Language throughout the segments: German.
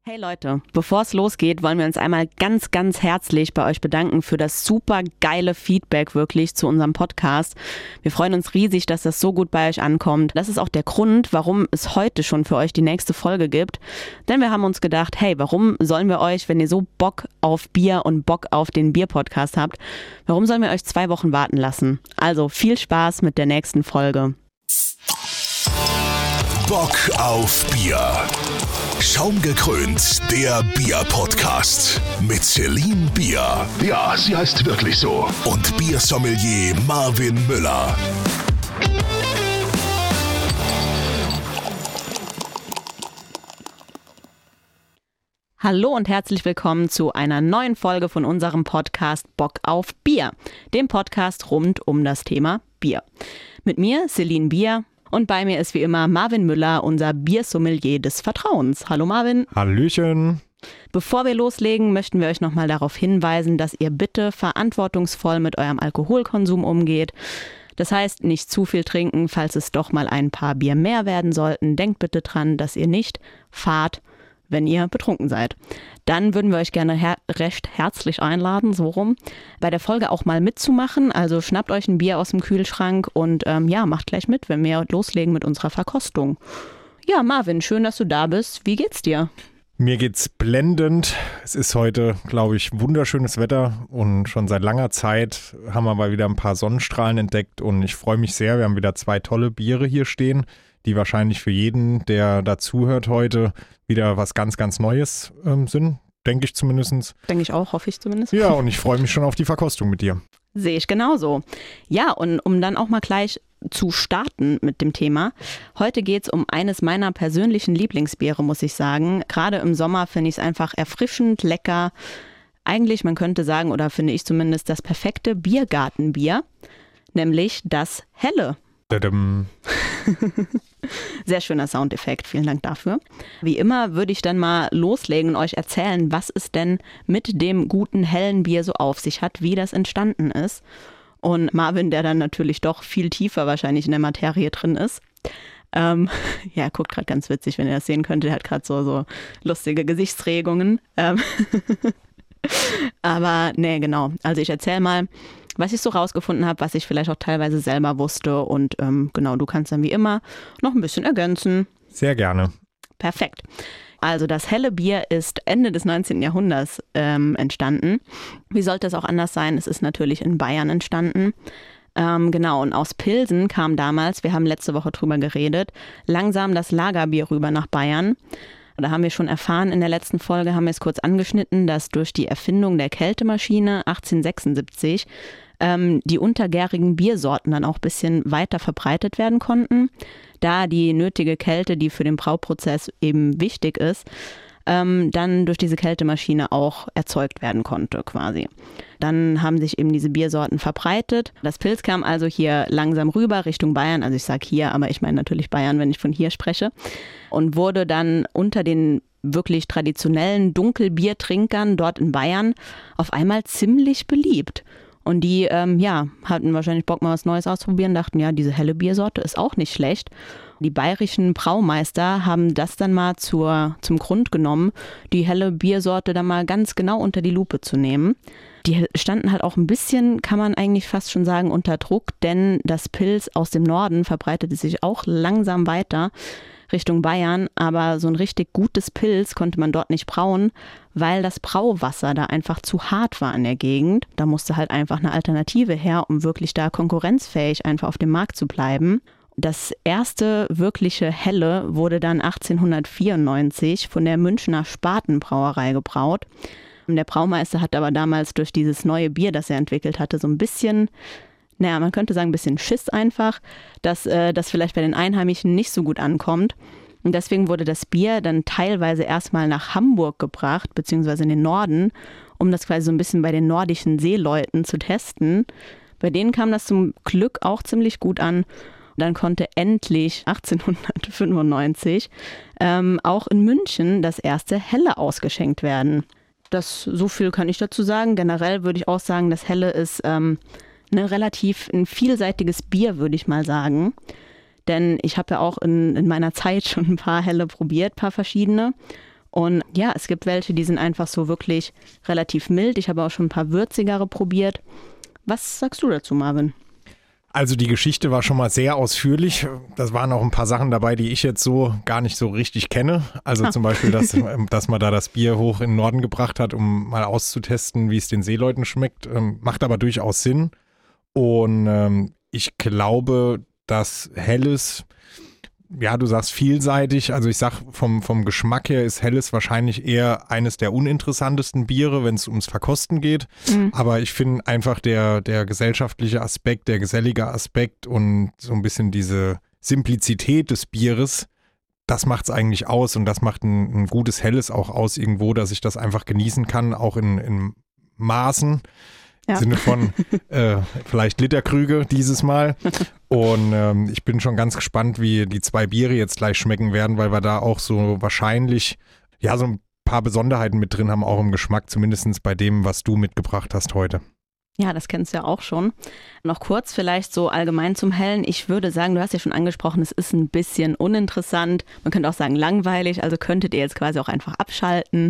Hey Leute, bevor es losgeht, wollen wir uns einmal ganz, ganz herzlich bei euch bedanken für das super geile Feedback wirklich zu unserem Podcast. Wir freuen uns riesig, dass das so gut bei euch ankommt. Das ist auch der Grund, warum es heute schon für euch die nächste Folge gibt. Denn wir haben uns gedacht, hey, warum sollen wir euch, wenn ihr so Bock auf Bier und Bock auf den Bier-Podcast habt, warum sollen wir euch 2 Wochen warten lassen? Also viel Spaß mit der nächsten Folge. Bock auf Bier. Schaumgekrönt, der Bier-Podcast mit Celine Bier. Ja, sie heißt wirklich so. Und Biersommelier Marvin Müller. Hallo und herzlich willkommen zu einer neuen Folge von unserem Podcast Bock auf Bier, dem Podcast rund um das Thema Bier. Mit mir, Celine Bier. Und bei mir ist wie immer Marvin Müller, unser Biersommelier des Vertrauens. Hallo Marvin. Hallöchen. Bevor wir loslegen, möchten wir euch nochmal darauf hinweisen, dass ihr bitte verantwortungsvoll mit eurem Alkoholkonsum umgeht. Das heißt, nicht zu viel trinken, falls es doch mal ein paar Bier mehr werden sollten. Denkt bitte dran, dass ihr nicht fahrt, wenn ihr betrunken seid. Dann würden wir euch gerne recht herzlich einladen, so rum, bei der Folge auch mal mitzumachen. Also schnappt euch ein Bier aus dem Kühlschrank und macht gleich mit, wenn wir loslegen mit unserer Verkostung. Ja, Marvin, schön, dass du da bist. Wie geht's dir? Mir geht's blendend. Es ist heute, glaube ich, wunderschönes Wetter und schon seit langer Zeit haben wir mal wieder ein paar Sonnenstrahlen entdeckt und ich freue mich sehr. Wir haben wieder 2 tolle Biere hier stehen, die wahrscheinlich für jeden, der dazuhört heute, wieder was ganz, ganz Neues sind, denke ich zumindest. Denke ich auch, hoffe ich zumindest. Ja, und ich freue mich schon auf die Verkostung mit dir. Sehe ich genauso. Ja, und um dann auch mal gleich zu starten mit dem Thema. Heute geht es um eines meiner persönlichen Lieblingsbiere, muss ich sagen. Gerade im Sommer finde ich es einfach erfrischend, lecker. Eigentlich, man könnte sagen, oder finde ich zumindest, das perfekte Biergartenbier, nämlich das Helle. Dadum. Sehr schöner Soundeffekt, vielen Dank dafür. Wie immer würde ich dann mal loslegen und euch erzählen, was es denn mit dem guten hellen Bier so auf sich hat, wie das entstanden ist. Und Marvin, der dann natürlich doch viel tiefer wahrscheinlich in der Materie drin ist. Ja, guckt gerade ganz witzig, wenn ihr das sehen könnt. Der hat gerade so lustige Gesichtsregungen. Aber nee, genau. Also ich erzähle mal, was ich so rausgefunden habe, was ich vielleicht auch teilweise selber wusste. Und genau, du kannst dann wie immer noch ein bisschen ergänzen. Sehr gerne. Perfekt. Also das helle Bier ist Ende des 19. Jahrhunderts entstanden. Wie sollte es auch anders sein? Es ist natürlich in Bayern entstanden. Genau, und aus Pilsen kam damals, wir haben letzte Woche drüber geredet, langsam das Lagerbier rüber nach Bayern. Da haben wir schon erfahren, in der letzten Folge haben wir es kurz angeschnitten, dass durch die Erfindung der Kältemaschine 1876 die untergärigen Biersorten dann auch ein bisschen weiter verbreitet werden konnten, da die nötige Kälte, die für den Brauprozess eben wichtig ist, dann durch diese Kältemaschine auch erzeugt werden konnte quasi. Dann haben sich eben diese Biersorten verbreitet. Das Pils kam also hier langsam rüber Richtung Bayern, also ich sage hier, aber ich meine natürlich Bayern, wenn ich von hier spreche, und wurde dann unter den wirklich traditionellen Dunkelbiertrinkern dort in Bayern auf einmal ziemlich beliebt. Und die hatten wahrscheinlich Bock, mal was Neues auszuprobieren, dachten, ja, diese helle Biersorte ist auch nicht schlecht. Die bayerischen Braumeister haben das dann mal zum Grund genommen, die helle Biersorte dann mal ganz genau unter die Lupe zu nehmen. Die standen halt auch ein bisschen, kann man eigentlich fast schon sagen, unter Druck, denn das Pils aus dem Norden verbreitete sich auch langsam weiter Richtung Bayern, aber so ein richtig gutes Pils konnte man dort nicht brauen, weil das Brauwasser da einfach zu hart war in der Gegend. Da musste halt einfach eine Alternative her, um wirklich da konkurrenzfähig einfach auf dem Markt zu bleiben. Das erste wirkliche Helle wurde dann 1894 von der Münchner Spatenbrauerei gebraut. Der Braumeister hat aber damals durch dieses neue Bier, das er entwickelt hatte, so ein bisschen, man könnte sagen, ein bisschen Schiss einfach, dass das vielleicht bei den Einheimischen nicht so gut ankommt. Und deswegen wurde das Bier dann teilweise erstmal nach Hamburg gebracht, beziehungsweise in den Norden, um das quasi so ein bisschen bei den nordischen Seeleuten zu testen. Bei denen kam das zum Glück auch ziemlich gut an. Dann konnte endlich 1895 auch in München das erste Helle ausgeschenkt werden. So viel kann ich dazu sagen. Generell würde ich auch sagen, das Helle ist relativ ein vielseitiges Bier, würde ich mal sagen. Denn ich habe ja auch in meiner Zeit schon ein paar Helle probiert, ein paar verschiedene. Und ja, es gibt welche, die sind einfach so wirklich relativ mild. Ich habe auch schon ein paar würzigere probiert. Was sagst du dazu, Marvin? Also die Geschichte war schon mal sehr ausführlich. Das waren auch ein paar Sachen dabei, die ich jetzt so gar nicht so richtig kenne. Also zum Beispiel, dass man da das Bier hoch in den Norden gebracht hat, um mal auszutesten, wie es den Seeleuten schmeckt. Macht aber durchaus Sinn. Und ich glaube, dass Helles, ja, du sagst vielseitig, also ich sag vom Geschmack her ist Helles wahrscheinlich eher eines der uninteressantesten Biere, wenn es ums Verkosten geht. Aber ich finde einfach der gesellschaftliche Aspekt, der gesellige Aspekt und so ein bisschen diese Simplizität des Bieres, das macht es eigentlich aus und das macht ein gutes Helles auch aus irgendwo, dass ich das einfach genießen kann, auch in Maßen. Im Sinne von vielleicht Literkrüge dieses Mal. Und ich bin schon ganz gespannt, wie die 2 Biere jetzt gleich schmecken werden, weil wir da auch so wahrscheinlich ja so ein paar Besonderheiten mit drin haben, auch im Geschmack, zumindest bei dem, was du mitgebracht hast heute. Ja, das kennst du ja auch schon. Noch kurz vielleicht so allgemein zum Hellen. Ich würde sagen, du hast ja schon angesprochen, es ist ein bisschen uninteressant. Man könnte auch sagen langweilig, also könntet ihr jetzt quasi auch einfach abschalten.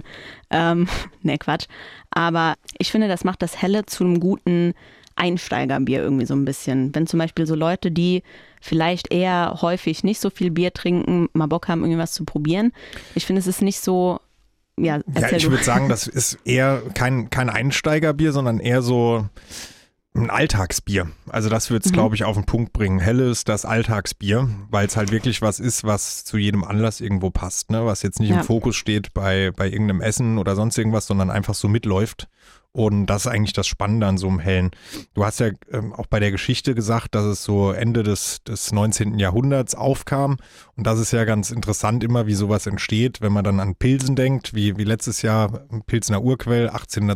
Ne, Quatsch. Aber ich finde, das macht das Helle zu einem guten Einsteigerbier irgendwie so ein bisschen. Wenn zum Beispiel so Leute, die vielleicht eher häufig nicht so viel Bier trinken, mal Bock haben, irgendwie was zu probieren. Ich finde, es ist nicht so... Ja, ich würde sagen, das ist eher kein Einsteigerbier, sondern eher so ein Alltagsbier. Also das wird es, glaube ich, auf den Punkt bringen. Helles, das Alltagsbier, weil es halt wirklich was ist, was zu jedem Anlass irgendwo passt, ne? Was jetzt nicht im Fokus steht bei irgendeinem Essen oder sonst irgendwas, sondern einfach so mitläuft. Und das ist eigentlich das Spannende an so einem Hellen. Du hast ja auch bei der Geschichte gesagt, dass es so Ende des 19. Jahrhunderts aufkam. Und das ist ja ganz interessant immer, wie sowas entsteht, wenn man dann an Pilsen denkt, wie letztes Jahr Pilsener Urquell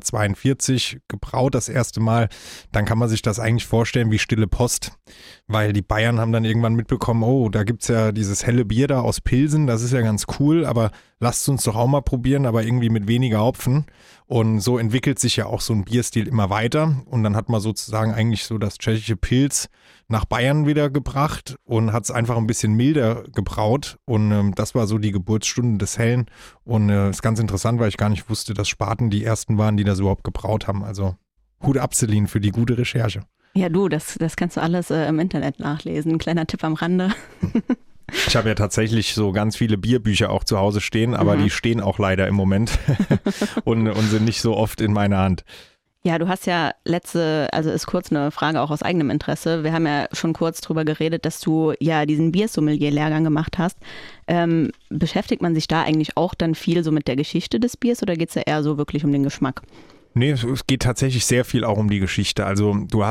1842 gebraut das erste Mal. Dann kann man sich das eigentlich vorstellen wie stille Post, weil die Bayern haben dann irgendwann mitbekommen, oh, da gibt's ja dieses helle Bier da aus Pilsen, das ist ja ganz cool, aber lasst uns doch auch mal probieren, aber irgendwie mit weniger Hopfen. Und so entwickelt sich ja auch so ein Bierstil immer weiter. Und dann hat man sozusagen eigentlich so das tschechische Pilz nach Bayern wieder gebracht und hat es einfach ein bisschen milder gebraut. Und das war so die Geburtsstunde des Hellen. Und ist ganz interessant, weil ich gar nicht wusste, dass Spaten die ersten waren, die das überhaupt gebraut haben. Also Hut ab, Celine, für die gute Recherche. Ja, du, das kannst du alles im Internet nachlesen. Ein kleiner Tipp am Rande. Ich habe ja tatsächlich so ganz viele Bierbücher auch zu Hause stehen, aber die stehen auch leider im Moment und sind nicht so oft in meiner Hand. Ja, du hast ja also ist kurz eine Frage auch aus eigenem Interesse. Wir haben ja schon kurz drüber geredet, dass du ja diesen Biersommelier-Lehrgang gemacht hast. Beschäftigt man sich da eigentlich auch dann viel so mit der Geschichte des Biers oder geht es ja eher so wirklich um den Geschmack? Nee, es geht tatsächlich sehr viel auch um die Geschichte. Also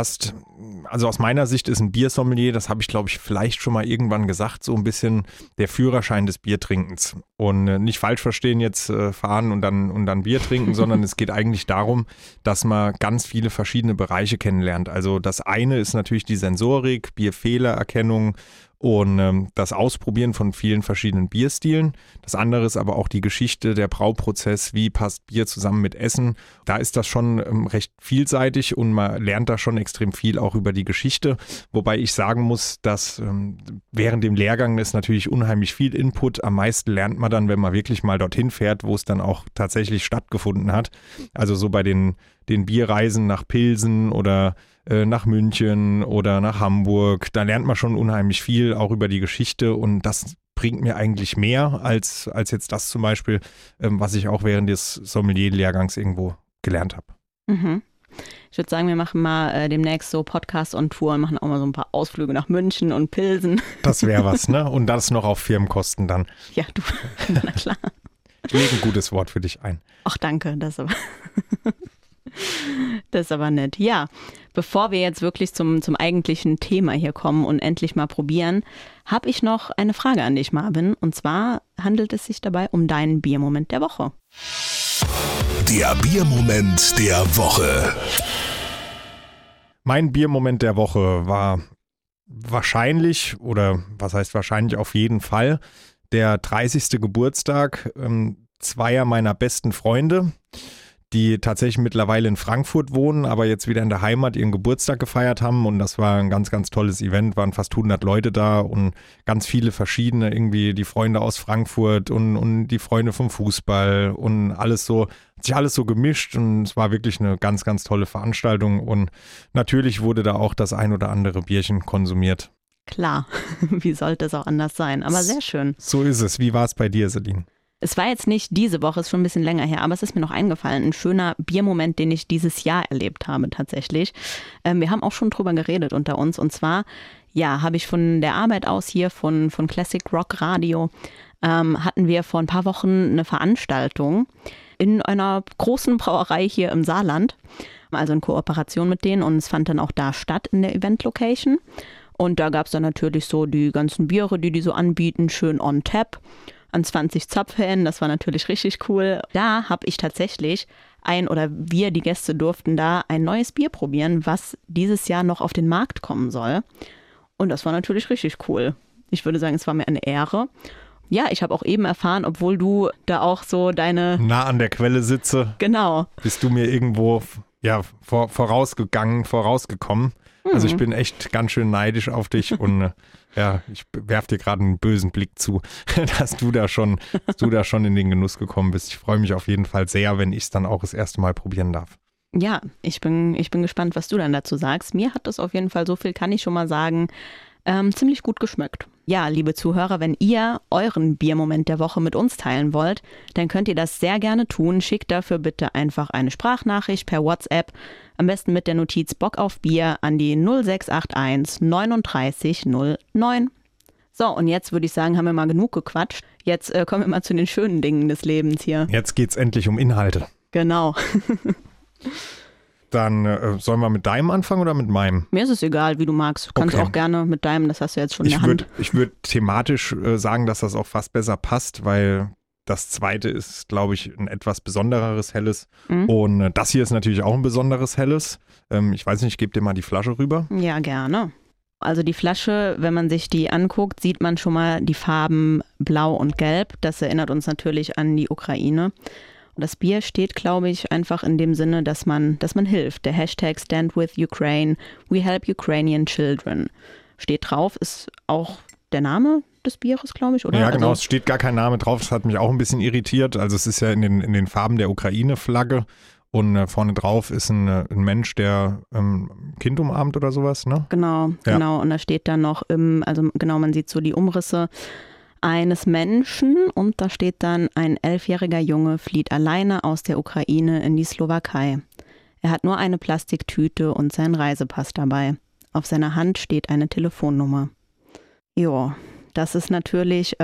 also aus meiner Sicht ist ein Biersommelier, das habe ich glaube ich vielleicht schon mal irgendwann gesagt, so ein bisschen der Führerschein des Biertrinkens. Und nicht falsch verstehen jetzt fahren und dann Bier trinken, sondern es geht eigentlich darum, dass man ganz viele verschiedene Bereiche kennenlernt. Also das eine ist natürlich die Sensorik, Bierfehlererkennung und das Ausprobieren von vielen verschiedenen Bierstilen. Das andere ist aber auch die Geschichte, der Brauprozess, wie passt Bier zusammen mit Essen. Da ist das schon recht vielseitig und man lernt da schon extrem viel auch über die Geschichte. Wobei ich sagen muss, dass während dem Lehrgang ist natürlich unheimlich viel Input. Am meisten lernt man dann, wenn man wirklich mal dorthin fährt, wo es dann auch tatsächlich stattgefunden hat. Also so bei den Bierreisen nach Pilsen oder nach München oder nach Hamburg. Da lernt man schon unheimlich viel, auch über die Geschichte und das bringt mir eigentlich mehr als jetzt das zum Beispiel, was ich auch während des Sommelier-Lehrgangs irgendwo gelernt habe. Mhm. Ich würde sagen, wir machen mal demnächst so Podcasts on Tour und machen auch mal so ein paar Ausflüge nach München und Pilsen. Das wäre was, ne? Und das noch auf Firmenkosten dann. Ja, du, na klar. Ich lege ein gutes Wort für dich ein. Ach, danke, das ist aber nett. Ja, bevor wir jetzt wirklich zum eigentlichen Thema hier kommen und endlich mal probieren, habe ich noch eine Frage an dich, Marvin. Und zwar handelt es sich dabei um deinen Biermoment der Woche. Der Biermoment der Woche. Mein Biermoment der Woche war wahrscheinlich, oder was heißt wahrscheinlich, auf jeden Fall, der 30. Geburtstag zweier meiner besten Freunde, die tatsächlich mittlerweile in Frankfurt wohnen, aber jetzt wieder in der Heimat ihren Geburtstag gefeiert haben und das war ein ganz, ganz tolles Event, waren fast 100 Leute da und ganz viele verschiedene, irgendwie die Freunde aus Frankfurt und die Freunde vom Fußball und alles so, hat sich alles so gemischt und es war wirklich eine ganz, ganz tolle Veranstaltung und natürlich wurde da auch das ein oder andere Bierchen konsumiert. Klar, wie sollte es auch anders sein, aber sehr schön. So ist es. Wie war es bei dir, Celine? Es war jetzt nicht diese Woche, ist schon ein bisschen länger her, aber es ist mir noch eingefallen, ein schöner Biermoment, den ich dieses Jahr erlebt habe tatsächlich. Wir haben auch schon drüber geredet unter uns und zwar, ja, habe ich von der Arbeit aus hier von Classic Rock Radio, hatten wir vor ein paar Wochen eine Veranstaltung in einer großen Brauerei hier im Saarland, also in Kooperation mit denen und es fand dann auch da statt in der Event-Location. Und da gab es dann natürlich so die ganzen Biere, die so anbieten, schön on tap, an 20 Zapfhähnen, das war natürlich richtig cool. Da habe ich tatsächlich wir, die Gäste, durften da ein neues Bier probieren, was dieses Jahr noch auf den Markt kommen soll. Und das war natürlich richtig cool. Ich würde sagen, es war mir eine Ehre. Ja, ich habe auch eben erfahren, obwohl du da auch so nah an der Quelle sitze. Genau. Bist du mir irgendwo vorausgekommen. Also ich bin echt ganz schön neidisch auf dich und ich werfe dir gerade einen bösen Blick zu, dass du da schon in den Genuss gekommen bist. Ich freue mich auf jeden Fall sehr, wenn ich es dann auch das erste Mal probieren darf. Ja, ich bin gespannt, was du dann dazu sagst. Mir hat das auf jeden Fall, so viel kann ich schon mal sagen, ziemlich gut geschmeckt. Ja, liebe Zuhörer, wenn ihr euren Biermoment der Woche mit uns teilen wollt, dann könnt ihr das sehr gerne tun. Schickt dafür bitte einfach eine Sprachnachricht per WhatsApp, am besten mit der Notiz Bock auf Bier an die 0681 39 09. So, und jetzt würde ich sagen, haben wir mal genug gequatscht. Jetzt kommen wir mal zu den schönen Dingen des Lebens hier. Jetzt geht's endlich um Inhalte. Genau. Dann sollen wir mit deinem anfangen oder mit meinem? Mir ist es egal, wie du magst. Du kannst auch gerne mit deinem, das hast du jetzt schon in der Hand. Ich würde thematisch sagen, dass das auch fast besser passt, weil das zweite ist, glaube ich, ein etwas besondereres Helles. Und das hier ist natürlich auch ein besonderes Helles. Ich weiß nicht, ich gebe dir mal die Flasche rüber. Ja, gerne. Also die Flasche, wenn man sich die anguckt, sieht man schon mal die Farben Blau und Gelb. Das erinnert uns natürlich an die Ukraine. Und das Bier steht, glaube ich, einfach in dem Sinne, dass man hilft. Der Hashtag Stand with Ukraine, we help Ukrainian children steht drauf, ist auch der Name des Bieres, glaube ich, oder? Ja, genau, es steht gar kein Name drauf, das hat mich auch ein bisschen irritiert. Also es ist ja in den Farben der Ukraine-Flagge und vorne drauf ist ein Mensch, der ein Kind umarmt oder sowas, ne? Genau. Und da steht dann noch, man sieht so die Umrisse eines Menschen und da steht dann, ein 11-jähriger Junge flieht alleine aus der Ukraine in die Slowakei. Er hat nur eine Plastiktüte und seinen Reisepass dabei. Auf seiner Hand steht eine Telefonnummer. Jo, das ist natürlich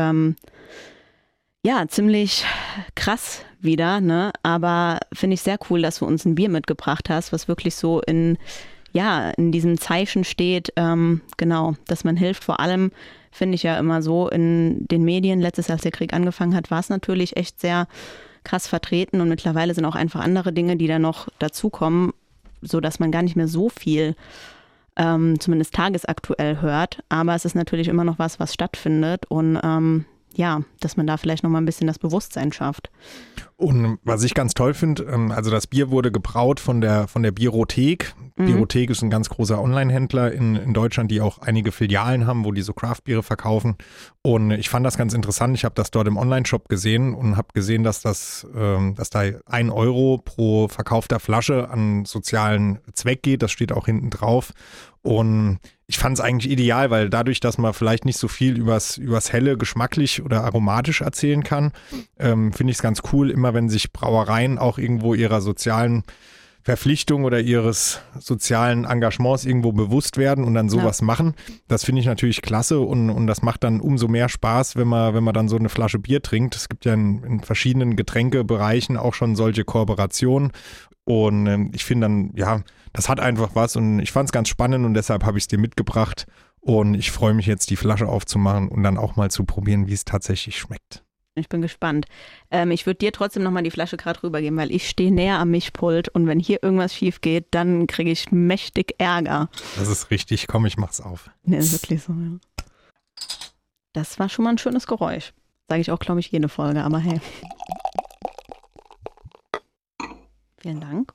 ziemlich krass wieder, ne? Aber finde ich sehr cool, dass du uns ein Bier mitgebracht hast, was wirklich so in diesem Zeichen steht, dass man hilft. Vor allem finde ich ja immer so in den Medien, letztes Jahr, als der Krieg angefangen hat, war es natürlich echt sehr krass vertreten und mittlerweile sind auch einfach andere Dinge, die da noch dazukommen, sodass man gar nicht mehr so viel zumindest tagesaktuell hört. Aber es ist natürlich immer noch was stattfindet und dass man da vielleicht noch mal ein bisschen das Bewusstsein schafft. Und was ich ganz toll finde, also das Bier wurde gebraut von der Bierothek. Bierothek ist ein ganz großer Online-Händler in Deutschland, die auch einige Filialen haben, wo die so Craft-Biere verkaufen. Und ich fand das ganz interessant. Ich habe das dort im Online-Shop gesehen und habe gesehen, dass da 1 Euro pro verkaufter Flasche an sozialen Zweck geht. Das steht auch hinten drauf. Und ich fand es eigentlich ideal, weil dadurch, dass man vielleicht nicht so viel übers Helle geschmacklich oder aromatisch erzählen kann, finde ich es ganz cool, immer wenn sich Brauereien auch irgendwo ihrer sozialen Verpflichtung oder ihres sozialen Engagements irgendwo bewusst werden und dann sowas machen. Das finde ich natürlich klasse und das macht dann umso mehr Spaß, wenn man dann so eine Flasche Bier trinkt. Es gibt ja in verschiedenen Getränkebereichen auch schon solche Kooperationen und ich finde dann, das hat einfach was und ich fand es ganz spannend und deshalb habe ich es dir mitgebracht und ich freue mich jetzt, die Flasche aufzumachen und dann auch mal zu probieren, wie es tatsächlich schmeckt. Ich bin gespannt. Ich würde dir trotzdem nochmal die Flasche gerade rübergeben, weil ich stehe näher am Mischpult und wenn hier irgendwas schief geht, dann kriege ich mächtig Ärger. Das ist richtig. Komm, ich mach's auf. Nee, ist wirklich so, ja. Das war schon mal ein schönes Geräusch. Sage ich auch, glaube ich, jede Folge, aber hey. Vielen Dank.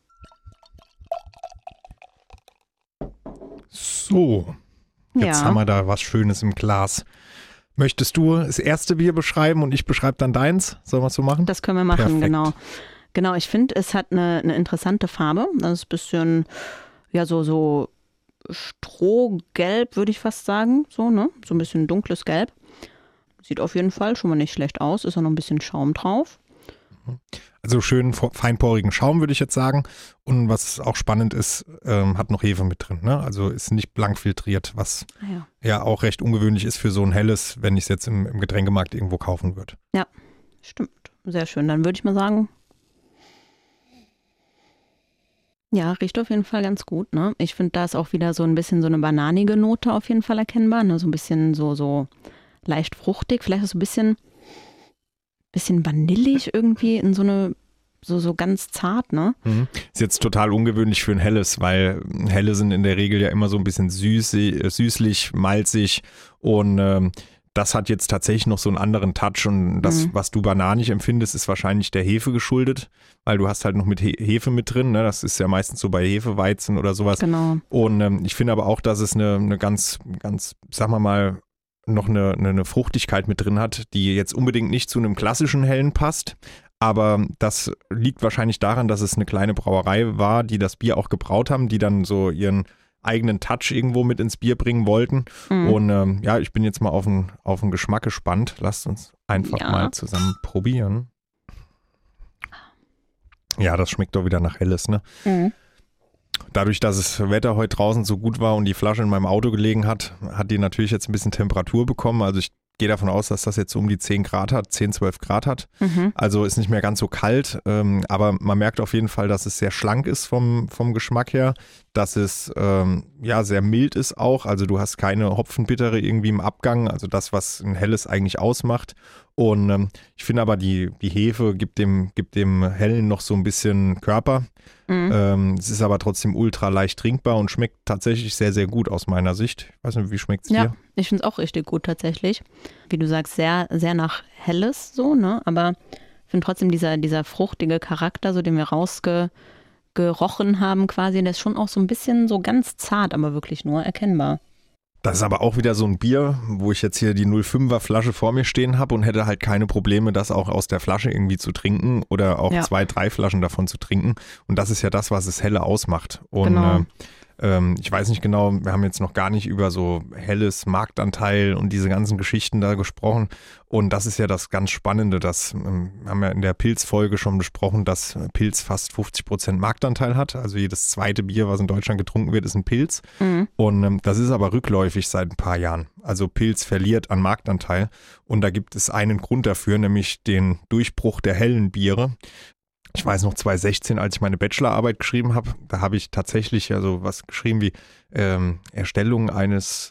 So, jetzt haben wir da was Schönes im Glas. Möchtest du das erste Bier beschreiben und ich beschreibe dann deins? Sollen wir es so machen? Das können wir machen, Perfekt. genau. Genau, ich finde, es hat eine interessante Farbe. Das ist ein bisschen, ja, so Strohgelb, würde ich fast sagen. So, ne? So ein bisschen dunkles Gelb. Sieht auf jeden Fall schon mal nicht schlecht aus. Ist auch noch ein bisschen Schaum drauf. Also schön feinporigen Schaum, würde ich jetzt sagen. Und was auch spannend ist, hat noch Hefe mit drin. Ne? Also ist nicht blank filtriert, was ja auch recht ungewöhnlich ist für so ein helles, wenn ich es jetzt im Getränkemarkt irgendwo kaufen würde. Ja, stimmt. Sehr schön. Dann würde ich mal sagen, ja, riecht auf jeden Fall ganz gut. Ne? Ich finde, da ist auch wieder so ein bisschen so eine bananige Note auf jeden Fall erkennbar. Ne? So ein bisschen so leicht fruchtig, vielleicht auch so ein bisschen vanillig irgendwie in so eine, so ganz zart, ne? Ist jetzt total ungewöhnlich für ein helles, weil helle sind in der Regel ja immer so ein bisschen süßlich, malzig und das hat jetzt tatsächlich noch so einen anderen Touch und das, was du bananig empfindest, ist wahrscheinlich der Hefe geschuldet, weil du hast halt noch mit Hefe mit drin, ne? Das ist ja meistens so bei Hefeweizen oder sowas. Genau. Und ich finde aber auch, dass es eine ganz, sagen wir mal, noch eine Fruchtigkeit mit drin hat, die jetzt unbedingt nicht zu einem klassischen Hellen passt. Aber das liegt wahrscheinlich daran, dass es eine kleine Brauerei war, die das Bier auch gebraut haben, die dann so ihren eigenen Touch irgendwo mit ins Bier bringen wollten. Und ja, ich bin jetzt mal auf den Geschmack gespannt. Lasst uns einfach mal zusammen probieren. Ja, das schmeckt doch wieder nach Helles, ne? Dadurch, dass das Wetter heute draußen so gut war und die Flasche in meinem Auto gelegen hat, hat die natürlich jetzt ein bisschen Temperatur bekommen. Also ich gehe davon aus, dass das jetzt so um die 10, 12 Grad hat. Also ist nicht mehr ganz so kalt, aber man merkt auf jeden Fall, dass es sehr schlank ist vom Geschmack her, dass es ja sehr mild ist auch. Also du hast keine Hopfenbittere irgendwie im Abgang, also das, was ein Helles eigentlich ausmacht. Und ich finde aber, die Hefe gibt dem Hellen noch so ein bisschen Körper. Es ist aber trotzdem ultra leicht trinkbar und schmeckt tatsächlich sehr, sehr gut aus meiner Sicht. Ich weiß nicht, wie schmeckt es dir? Ja, ich finde es auch richtig gut tatsächlich. Wie du sagst, sehr, sehr nach Helles so, ne? Aber ich finde trotzdem dieser fruchtige Charakter, so den wir rausgerochen haben quasi, der ist schon auch so ein bisschen so ganz zart, aber wirklich nur erkennbar. Das ist aber auch wieder so ein Bier, wo ich jetzt hier die 0,5er Flasche vor mir stehen habe und hätte halt keine Probleme, das auch aus der Flasche irgendwie zu trinken oder auch 2, 3 Flaschen davon zu trinken. Und das ist ja das, was es Helle ausmacht. Und genau. Ich weiß nicht genau, wir haben jetzt noch gar nicht über so helles Marktanteil und diese ganzen Geschichten da gesprochen. Und das ist ja das ganz Spannende, das haben wir in der Pilz-Folge schon besprochen, dass Pilz fast 50% Marktanteil hat. Also jedes zweite Bier, was in Deutschland getrunken wird, ist ein Pilz. Und das ist aber rückläufig seit ein paar Jahren. Also Pilz verliert an Marktanteil. Und da gibt es einen Grund dafür, nämlich den Durchbruch der hellen Biere. Ich weiß noch, 2016, als ich meine Bachelorarbeit geschrieben habe, da habe ich tatsächlich ja so was geschrieben wie Erarbeitung eines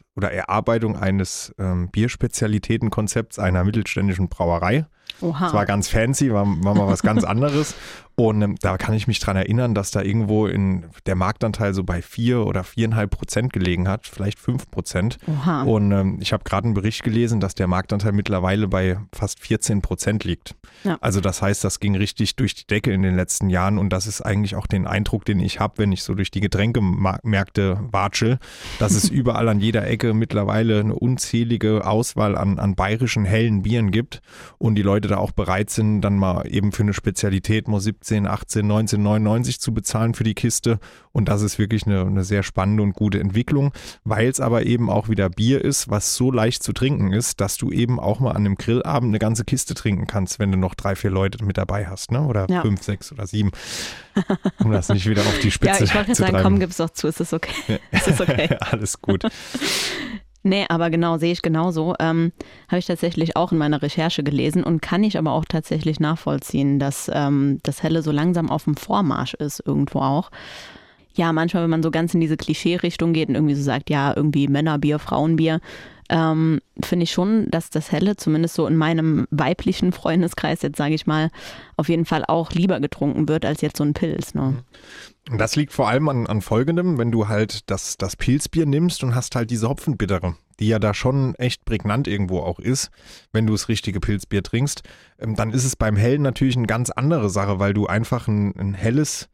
Bierspezialitätenkonzepts einer mittelständischen Brauerei. Oha. Das war ganz fancy, war mal was ganz anderes. Und da kann ich mich dran erinnern, dass da irgendwo der Marktanteil so bei 4 oder 4,5% gelegen hat, vielleicht 5%. Oha. Und ich habe gerade einen Bericht gelesen, dass der Marktanteil mittlerweile bei fast 14% liegt. Ja. Also das heißt, das ging richtig durch die Decke in den letzten Jahren und das ist eigentlich auch den Eindruck, den ich habe, wenn ich so durch die Getränkemärkte watschel, dass es überall an jeder Ecke mittlerweile eine unzählige Auswahl an bayerischen hellen Bieren gibt und die Leute da auch bereit sind, dann mal eben für eine Spezialität mal 17, 18, 19,99 zu bezahlen für die Kiste und das ist wirklich eine sehr spannende und gute Entwicklung, weil es aber eben auch wieder Bier ist, was so leicht zu trinken ist, dass du eben auch mal an einem Grillabend eine ganze Kiste trinken kannst, wenn du noch 3, 4 Leute mit dabei hast, ne? Oder 5, 6 oder 7, um das nicht wieder auf die Spitze ich wollte jetzt sagen, komm, gib's doch zu, es ist okay. Es ist okay. Alles gut. Nee, aber genau, sehe ich genauso. Habe ich tatsächlich auch in meiner Recherche gelesen und kann ich aber auch tatsächlich nachvollziehen, dass das Helle so langsam auf dem Vormarsch ist irgendwo auch. Ja, manchmal, wenn man so ganz in diese Klischee-Richtung geht und irgendwie so sagt, ja, irgendwie Männerbier, Frauenbier, finde ich schon, dass das Helle, zumindest so in meinem weiblichen Freundeskreis jetzt, sage ich mal, auf jeden Fall auch lieber getrunken wird als jetzt so ein Pils. Ne? Das liegt vor allem an Folgendem, wenn du halt das Pilzbier nimmst und hast halt diese Hopfenbittere, die ja da schon echt prägnant irgendwo auch ist, wenn du das richtige Pilzbier trinkst, dann ist es beim Hellen natürlich eine ganz andere Sache, weil du einfach ein helles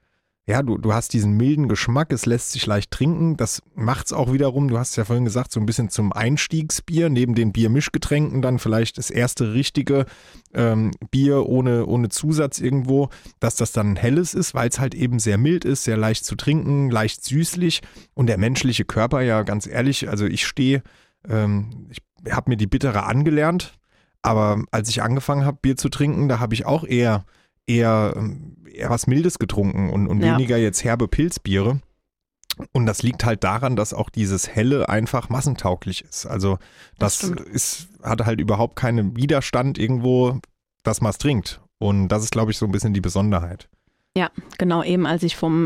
du hast diesen milden Geschmack, es lässt sich leicht trinken. Das macht es auch wiederum, du hast ja vorhin gesagt, so ein bisschen zum Einstiegsbier, neben den Biermischgetränken dann vielleicht das erste richtige Bier ohne Zusatz irgendwo, dass das dann ein helles ist, weil es halt eben sehr mild ist, sehr leicht zu trinken, leicht süßlich und der menschliche Körper, ja ganz ehrlich, also ich habe mir die Bittere angelernt, aber als ich angefangen habe, Bier zu trinken, da habe ich auch eher was Mildes getrunken und weniger jetzt herbe Pilzbiere. Und das liegt halt daran, dass auch dieses Helle einfach massentauglich ist. Also das hat halt überhaupt keinen Widerstand irgendwo, dass man es trinkt. Und das ist, glaube ich, so ein bisschen die Besonderheit. Ja, genau, eben als ich vom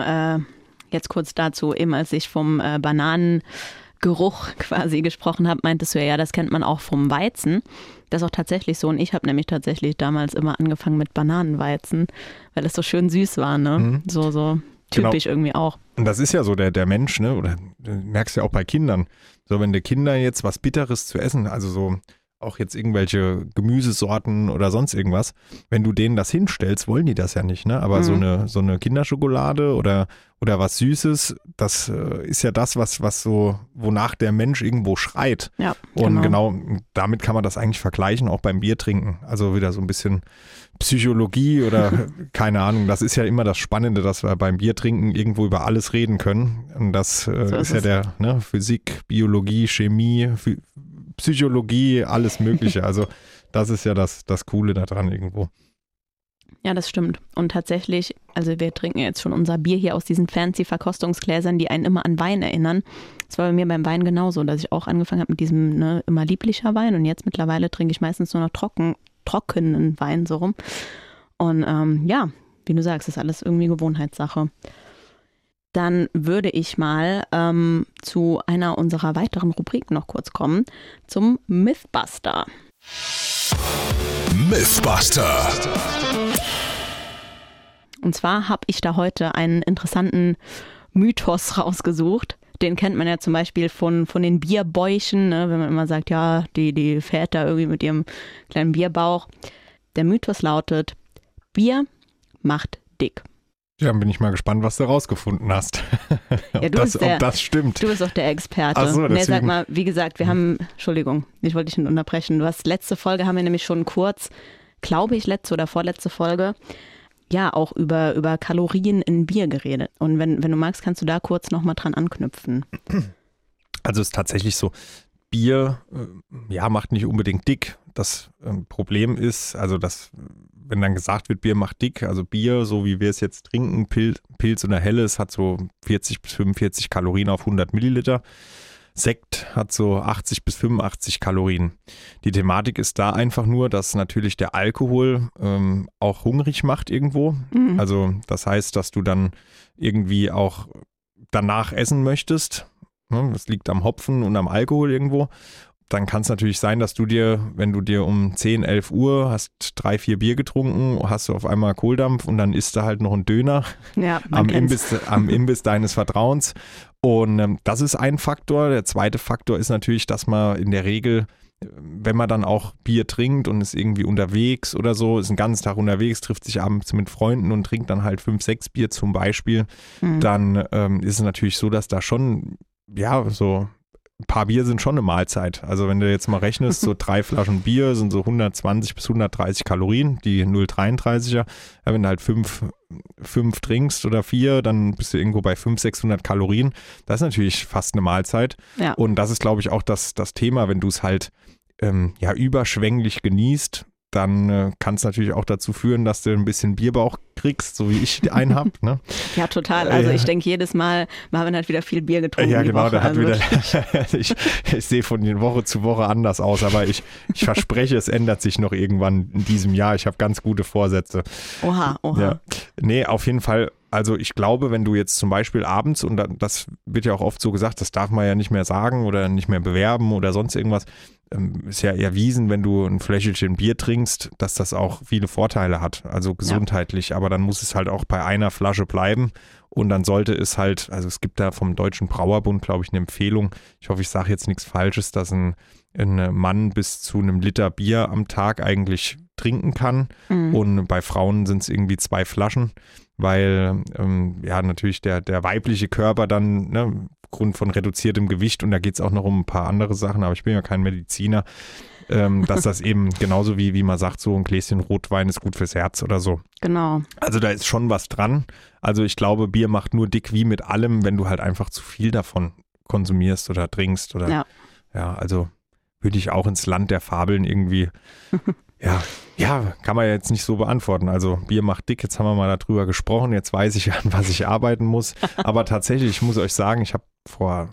Bananengeruch quasi gesprochen habe, meintest du ja, das kennt man auch vom Weizen. Das ist auch tatsächlich so. Und ich habe nämlich tatsächlich damals immer angefangen mit Bananenweizen, weil es so schön süß war, ne? Mhm. So typisch irgendwie auch. Und das ist ja so der Mensch, ne? Oder du merkst ja auch bei Kindern. So, wenn die Kinder jetzt was Bitteres zu essen, also so auch jetzt irgendwelche Gemüsesorten oder sonst irgendwas, wenn du denen das hinstellst, wollen die das ja nicht, ne? Aber so eine Kinderschokolade oder was Süßes, das ist ja das, was so, wonach der Mensch irgendwo schreit. Ja, und genau damit kann man das eigentlich vergleichen, auch beim Bier trinken. Also wieder so ein bisschen Psychologie oder keine Ahnung. Das ist ja immer das Spannende, dass wir beim Bier trinken irgendwo über alles reden können. Und das ist ja der Physik, Biologie, Chemie, Psychologie, alles Mögliche. Also das ist ja das Coole daran irgendwo. Ja, das stimmt. Und tatsächlich, also wir trinken jetzt schon unser Bier hier aus diesen fancy Verkostungsgläsern, die einen immer an Wein erinnern. Das war bei mir beim Wein genauso, dass ich auch angefangen habe mit diesem immer lieblicher Wein und jetzt mittlerweile trinke ich meistens nur noch trockenen Wein so rum. Und wie du sagst, ist alles irgendwie Gewohnheitssache. Dann würde ich mal zu einer unserer weiteren Rubriken noch kurz kommen, zum Mythbuster. Mythbuster. Und zwar habe ich da heute einen interessanten Mythos rausgesucht. Den kennt man ja zum Beispiel von den Bierbäuchen, ne? Wenn man immer sagt, ja, die Väter irgendwie mit ihrem kleinen Bierbauch. Der Mythos lautet, Bier macht dick. Ja, dann bin ich mal gespannt, was du rausgefunden hast. Ja, ob das stimmt. Du bist doch der Experte. Ach so, deswegen. Nee, sag mal, wie gesagt, wir haben, Entschuldigung, ich wollte dich nicht unterbrechen. Letzte Folge haben wir nämlich schon kurz, glaube ich, letzte oder vorletzte Folge, ja, auch über Kalorien in Bier geredet. Und wenn du magst, kannst du da kurz nochmal dran anknüpfen. Also es ist tatsächlich so, Bier, macht nicht unbedingt dick. Das Problem ist, also wenn dann gesagt wird, Bier macht dick, also Bier, so wie wir es jetzt trinken, Pilz oder Helles, hat so 40 bis 45 Kalorien auf 100 Milliliter. Sekt hat so 80 bis 85 Kalorien. Die Thematik ist da einfach nur, dass natürlich der Alkohol auch hungrig macht irgendwo. Mhm. Also das heißt, dass du dann irgendwie auch danach essen möchtest. Das liegt am Hopfen und am Alkohol irgendwo. Dann kann es natürlich sein, dass du dir, wenn du dir um 10, 11 Uhr hast 3, 4 Bier getrunken, hast du auf einmal Kohldampf und dann isst du halt noch einen Döner am Imbiss deines Vertrauens. Und das ist ein Faktor. Der zweite Faktor ist natürlich, dass man in der Regel, wenn man dann auch Bier trinkt und ist irgendwie unterwegs oder so, ist einen ganzen Tag unterwegs, trifft sich abends mit Freunden und trinkt dann halt 5, 6 Bier zum Beispiel, dann ist es natürlich so, dass da schon, so ein paar Bier sind schon eine Mahlzeit. Also wenn du jetzt mal rechnest, so 3 Flaschen Bier sind so 120 bis 130 Kalorien, die 0,33er. Ja, wenn du halt 5 trinkst oder 4, dann bist du irgendwo bei 500, 600 Kalorien. Das ist natürlich fast eine Mahlzeit. Ja. Und das ist, glaube ich, auch das Thema, wenn du es halt überschwänglich genießt, dann kann es natürlich auch dazu führen, dass du ein bisschen Bierbauch kriegst, so wie ich einen habe. Ne? Ja, total. Also ich denke, jedes Mal, Marvin hat wieder viel Bier getrunken. Ja, genau, der hat also wieder, ich sehe von Woche zu Woche anders aus, aber ich verspreche, es ändert sich noch irgendwann in diesem Jahr. Ich habe ganz gute Vorsätze. Oha. Ja. Nee, auf jeden Fall. Also ich glaube, wenn du jetzt zum Beispiel abends, und das wird ja auch oft so gesagt, das darf man ja nicht mehr sagen oder nicht mehr bewerben oder sonst irgendwas, ist ja erwiesen, wenn du ein Fläschchen Bier trinkst, dass das auch viele Vorteile hat, also gesundheitlich. Ja. Aber dann muss es halt auch bei einer Flasche bleiben und dann sollte es halt, also es gibt da vom Deutschen Brauerbund, glaube ich, eine Empfehlung, ich hoffe, ich sage jetzt nichts Falsches, dass ein Mann bis zu einem Liter Bier am Tag eigentlich trinken kann und bei Frauen sind es irgendwie 2 Flaschen. weil ja natürlich der weibliche Körper dann, ne, aufgrund von reduziertem Gewicht, und da geht es auch noch um ein paar andere Sachen, aber ich bin ja kein Mediziner, dass das eben genauso wie man sagt, so ein Gläschen Rotwein ist gut fürs Herz oder so. Genau. Also da ist schon was dran. Also ich glaube, Bier macht nur dick wie mit allem, wenn du halt einfach zu viel davon konsumierst oder trinkst oder ja, also würde ich auch ins Land der Fabeln irgendwie, ja, kann man jetzt nicht so beantworten. Also Bier macht dick, jetzt haben wir mal darüber gesprochen, jetzt weiß ich, an was ich arbeiten muss. Aber tatsächlich, ich muss euch sagen, ich habe vor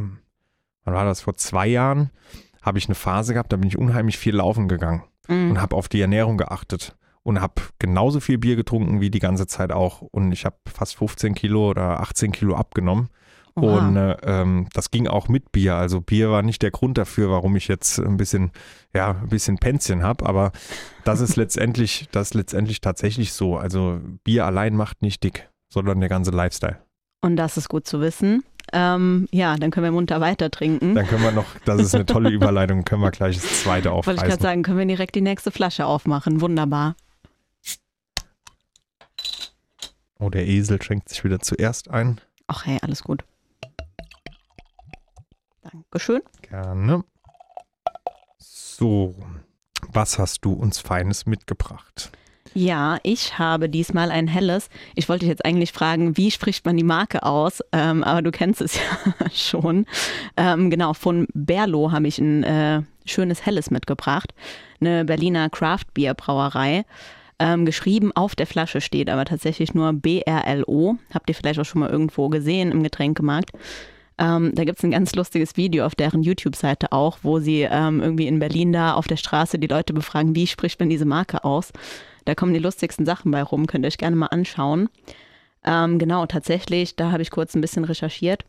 2 Jahren, habe ich eine Phase gehabt, da bin ich unheimlich viel laufen gegangen und habe auf die Ernährung geachtet und habe genauso viel Bier getrunken wie die ganze Zeit auch. Und ich habe fast 15 Kilo oder 18 Kilo abgenommen. Oha. Und das ging auch mit Bier. Also Bier war nicht der Grund dafür, warum ich jetzt ein bisschen Pänzchen habe. Aber das ist letztendlich tatsächlich so. Also Bier allein macht nicht dick, sondern der ganze Lifestyle. Und das ist gut zu wissen. Dann können wir munter weiter trinken. Dann können wir noch, das ist eine tolle Überleitung, können wir gleich das zweite aufreißen. Wollte ich gerade sagen, können wir direkt die nächste Flasche aufmachen. Wunderbar. Oh, der Esel schenkt sich wieder zuerst ein. Ach hey, alles gut. Dankeschön. Gerne. So, was hast du uns Feines mitgebracht? Ja, ich habe diesmal ein helles. Ich wollte dich jetzt eigentlich fragen, wie spricht man die Marke aus? Aber du kennst es ja schon. Genau, von Berlo habe ich ein schönes helles mitgebracht. Eine Berliner Craft-Bier-Brauerei. Geschrieben auf der Flasche steht aber tatsächlich nur BRLO. Habt ihr vielleicht auch schon mal irgendwo gesehen im Getränkemarkt. Da gibt es ein ganz lustiges Video auf deren YouTube-Seite auch, wo sie irgendwie in Berlin da auf der Straße die Leute befragen, wie spricht man diese Marke aus. Da kommen die lustigsten Sachen bei rum, könnt ihr euch gerne mal anschauen. Genau, tatsächlich, da habe ich kurz ein bisschen recherchiert,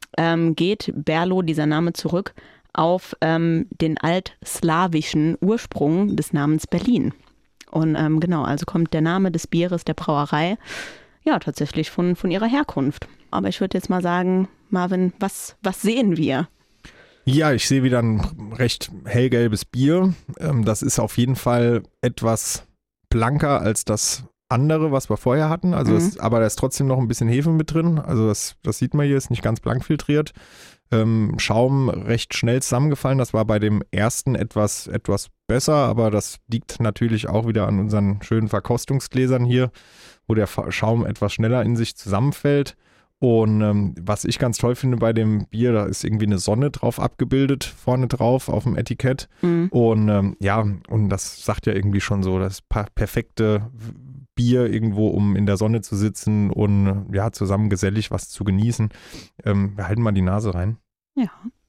geht Berlo, dieser Name, zurück auf den altslawischen Ursprung des Namens Berlin. Und genau, also kommt der Name des Bieres, der Brauerei, ja, tatsächlich von ihrer Herkunft. Aber ich würde jetzt mal sagen, Marvin, was sehen wir? Ja, ich sehe wieder ein recht hellgelbes Bier. Das ist auf jeden Fall etwas blanker als das andere, was wir vorher hatten. Also aber da ist trotzdem noch ein bisschen Hefe mit drin. Also das sieht man hier, ist nicht ganz blank filtriert. Schaum recht schnell zusammengefallen. Das war bei dem ersten etwas besser, aber das liegt natürlich auch wieder an unseren schönen Verkostungsgläsern hier, wo der Schaum etwas schneller in sich zusammenfällt. Und was ich ganz toll finde bei dem Bier, da ist irgendwie eine Sonne drauf abgebildet, vorne drauf auf dem Etikett. Und und das sagt ja irgendwie schon so, das perfekte Bier irgendwo, um in der Sonne zu sitzen und ja, zusammen gesellig was zu genießen. Wir halten mal die Nase rein. Ja.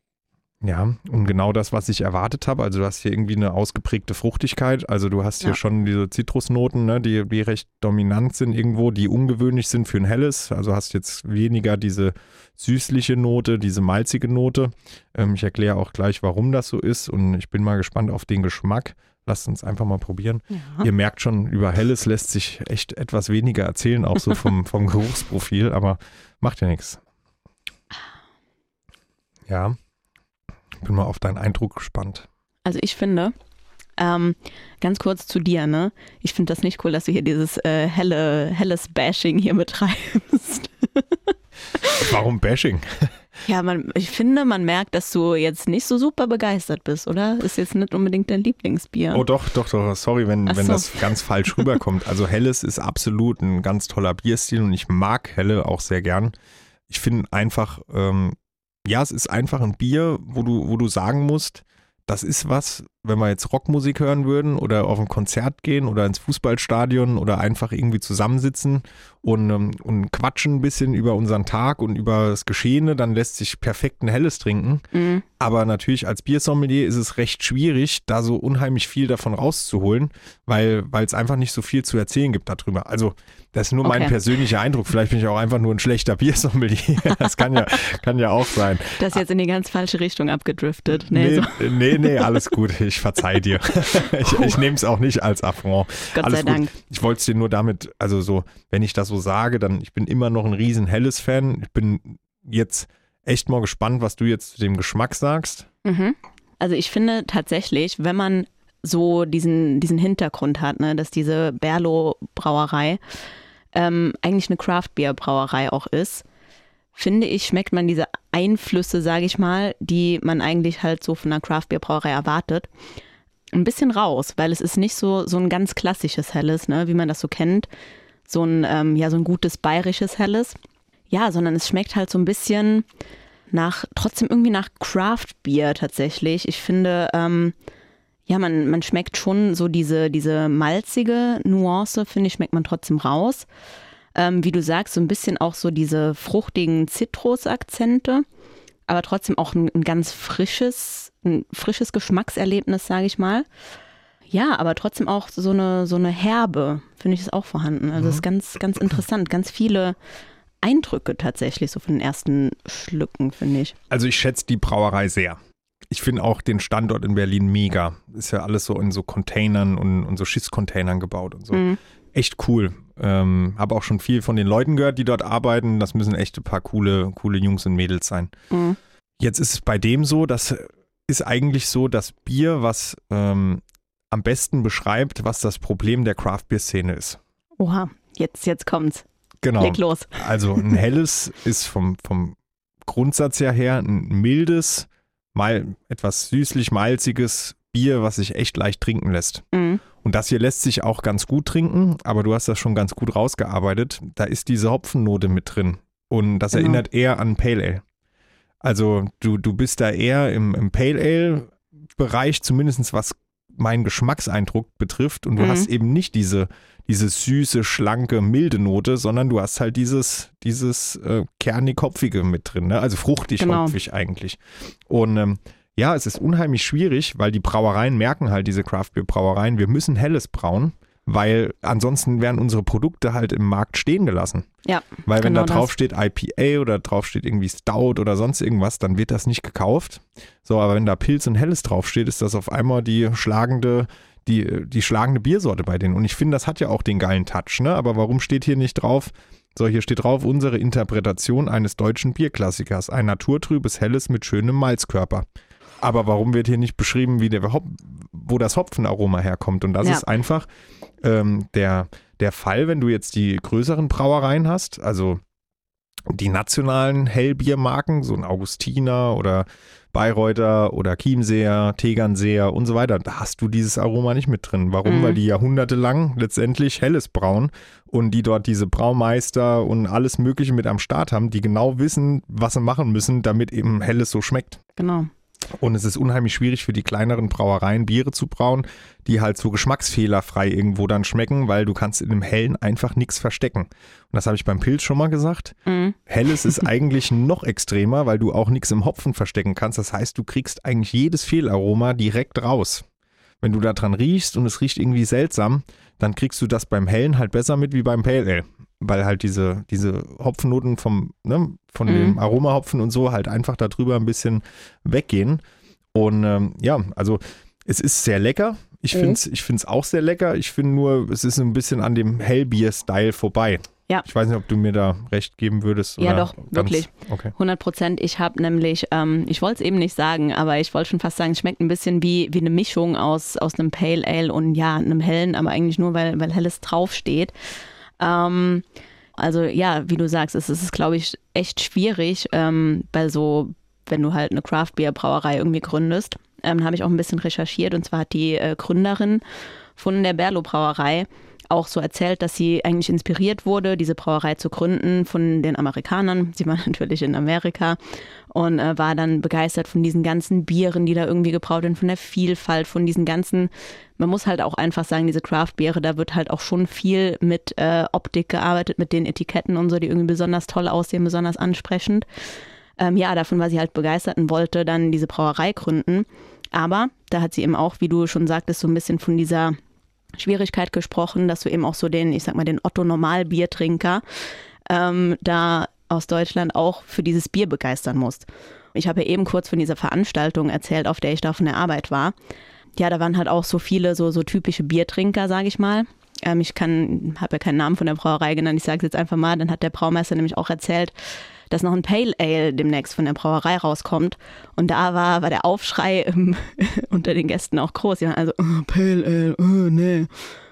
Ja, und genau das, was ich erwartet habe. Also du hast hier irgendwie eine ausgeprägte Fruchtigkeit. Also du hast hier schon diese Zitrusnoten, ne, die recht dominant sind irgendwo, die ungewöhnlich sind für ein helles. Also hast jetzt weniger diese süßliche Note, diese malzige Note. Ich erkläre auch gleich, warum das so ist, und ich bin mal gespannt auf den Geschmack. Lasst uns einfach mal probieren. Ja. Ihr merkt schon, über helles lässt sich echt etwas weniger erzählen, auch so vom Geruchsprofil, aber macht ja nichts. Ja. Bin mal auf deinen Eindruck gespannt. Also ich finde, ganz kurz zu dir, ne? Ich finde das nicht cool, dass du hier dieses helles Bashing hier betreibst. Warum Bashing? Ja, ich finde, man merkt, dass du jetzt nicht so super begeistert bist, oder? Ist jetzt nicht unbedingt dein Lieblingsbier. Oh doch. Sorry, wenn das ganz falsch rüberkommt. Also helles ist absolut ein ganz toller Bierstil und ich mag helle auch sehr gern. Ich finde einfach, es ist einfach ein Bier, wo du sagen musst, das ist was, wenn wir jetzt Rockmusik hören würden oder auf ein Konzert gehen oder ins Fußballstadion oder einfach irgendwie zusammensitzen und quatschen ein bisschen über unseren Tag und über das Geschehene, dann lässt sich perfekt ein helles trinken. Mhm. Aber natürlich als Biersommelier ist es recht schwierig, da so unheimlich viel davon rauszuholen, weil es einfach nicht so viel zu erzählen gibt darüber. Also das ist nur mein persönlicher Eindruck. Vielleicht bin ich auch einfach nur ein schlechter Biersommelier. Das kann ja auch sein. Das ist jetzt in die ganz falsche Richtung abgedriftet. Nee, alles gut. Ich verzeih dir. Ich nehme es auch nicht als Affront. Gott alles sei gut. Dank. Ich wollte es dir nur damit, also so, wenn ich das so sage, dann, ich bin immer noch ein riesen Helles-Fan. Ich bin jetzt echt mal gespannt, was du jetzt zu dem Geschmack sagst. Mhm. Also ich finde tatsächlich, wenn man so diesen Hintergrund hat, ne, dass diese Berlo-Brauerei eigentlich eine Craft-Bier-Brauerei auch ist, finde ich, schmeckt man diese Einflüsse, sage ich mal, die man eigentlich halt so von einer Craft-Bier-Brauerei erwartet, ein bisschen raus, weil es ist nicht so ein ganz klassisches Helles, ne, wie man das so kennt, so ein gutes bayerisches Helles, ja, sondern es schmeckt halt so ein bisschen trotzdem irgendwie nach Craft-Bier tatsächlich. Ich finde, man schmeckt schon so diese malzige Nuance, finde ich, schmeckt man trotzdem raus. Wie du sagst, so ein bisschen auch so diese fruchtigen Zitrusakzente, aber trotzdem auch ein ganz frisches Geschmackserlebnis, sage ich mal. Ja, aber trotzdem auch so eine Herbe, finde ich, ist auch vorhanden. Also das ist ganz, ganz interessant. Ganz viele Eindrücke tatsächlich, so von den ersten Schlücken, finde ich. Also ich schätze die Brauerei sehr. Ich finde auch den Standort in Berlin mega. Ist ja alles so in so Containern und so Schiffscontainern gebaut und so. Mhm. Echt cool. Habe auch schon viel von den Leuten gehört, die dort arbeiten. Das müssen echt ein paar coole Jungs und Mädels sein. Mhm. Jetzt ist es bei dem so, das ist eigentlich so das Bier, was am besten beschreibt, was das Problem der Craft-Bier-Szene ist. Oha, jetzt kommt's. Genau. Leg los. Also ein helles ist vom Grundsatz her ein mildes, etwas süßlich-malziges Bier, was sich echt leicht trinken lässt. Mhm. Und das hier lässt sich auch ganz gut trinken, aber du hast das schon ganz gut rausgearbeitet. Da ist diese Hopfennote mit drin und das erinnert eher an Pale Ale. Also du bist da eher im Pale Ale-Bereich, zumindest was meinen Geschmackseindruck betrifft, und du hast eben nicht diese süße, schlanke, milde Note, sondern du hast halt dieses kernig-hopfige mit drin, ne? Also fruchtig-hopfig eigentlich. Und ja, es ist unheimlich schwierig, weil die Brauereien merken halt, diese Craft-Bier-Brauereien, wir müssen Helles brauen, weil ansonsten werden unsere Produkte halt im Markt stehen gelassen. Ja, weil wenn da drauf steht IPA oder drauf steht irgendwie Stout oder sonst irgendwas, dann wird das nicht gekauft. So, aber wenn da Pilz und Helles draufsteht, ist das auf einmal die schlagende Biersorte bei denen. Und ich finde, das hat ja auch den geilen Touch, ne? Aber warum steht hier nicht drauf? So, hier steht drauf, unsere Interpretation eines deutschen Bierklassikers. Ein naturtrübes Helles mit schönem Malzkörper. Aber warum wird hier nicht beschrieben, wo das Hopfenaroma herkommt? Und das ist einfach der Fall, wenn du jetzt die größeren Brauereien hast, also die nationalen Hellbiermarken, so ein Augustiner oder Bayreuther oder Chiemseer, Tegernseer und so weiter, da hast du dieses Aroma nicht mit drin. Warum? Weil die jahrhundertelang letztendlich Helles brauen und die dort diese Braumeister und alles Mögliche mit am Start haben, die genau wissen, was sie machen müssen, damit eben Helles so schmeckt. Genau. Und es ist unheimlich schwierig für die kleineren Brauereien, Biere zu brauen, die halt so geschmacksfehlerfrei irgendwo dann schmecken, weil du kannst in dem Hellen einfach nichts verstecken. Und das habe ich beim Pilz schon mal gesagt. Helles ist eigentlich noch extremer, weil du auch nichts im Hopfen verstecken kannst. Das heißt, du kriegst eigentlich jedes Fehlaroma direkt raus. Wenn du da dran riechst und es riecht irgendwie seltsam, dann kriegst du das beim Hellen halt besser mit wie beim Pale Ale. Weil halt diese Hopfennoten von dem Aromahopfen und so halt einfach darüber ein bisschen weggehen. Und also es ist sehr lecker. Ich finde es auch sehr lecker. Ich finde nur, es ist ein bisschen an dem Hellbier-Style vorbei. Ja. Ich weiß nicht, ob du mir da recht geben würdest. Ja, doch, wirklich. Okay. 100%. Ich habe nämlich, ich wollte es eben nicht sagen, aber ich wollte schon fast sagen, es schmeckt ein bisschen wie eine Mischung aus einem Pale Ale und einem Hellen, aber eigentlich nur, weil Helles draufsteht. Also ja, wie du sagst, es ist, glaube ich, echt schwierig, wenn du halt eine Craft-Bier-Brauerei irgendwie gründest. Habe ich auch ein bisschen recherchiert, und zwar hat die Gründerin von der Berlo-Brauerei auch so erzählt, dass sie eigentlich inspiriert wurde, diese Brauerei zu gründen von den Amerikanern. Sie war natürlich in Amerika und war dann begeistert von diesen ganzen Bieren, die da irgendwie gebraut werden, von der Vielfalt, von diesen ganzen, man muss halt auch einfach sagen, diese Craft-Biere, da wird halt auch schon viel mit Optik gearbeitet, mit den Etiketten und so, die irgendwie besonders toll aussehen, besonders ansprechend. Davon war sie halt begeistert und wollte dann diese Brauerei gründen. Aber da hat sie eben auch, wie du schon sagtest, so ein bisschen von dieser Schwierigkeit gesprochen, dass du eben auch so den Otto-Normal-Biertrinker da aus Deutschland auch für dieses Bier begeistern musst. Ich habe ja eben kurz von dieser Veranstaltung erzählt, auf der ich da von der Arbeit war. Ja, da waren halt auch so viele so typische Biertrinker, sage ich mal. Ich habe ja keinen Namen von der Brauerei genannt, ich sage es jetzt einfach mal. Dann hat der Braumeister nämlich auch erzählt, dass noch ein Pale Ale demnächst von der Brauerei rauskommt. Und da war der Aufschrei unter den Gästen auch groß. Die waren also, Pale Ale, nee.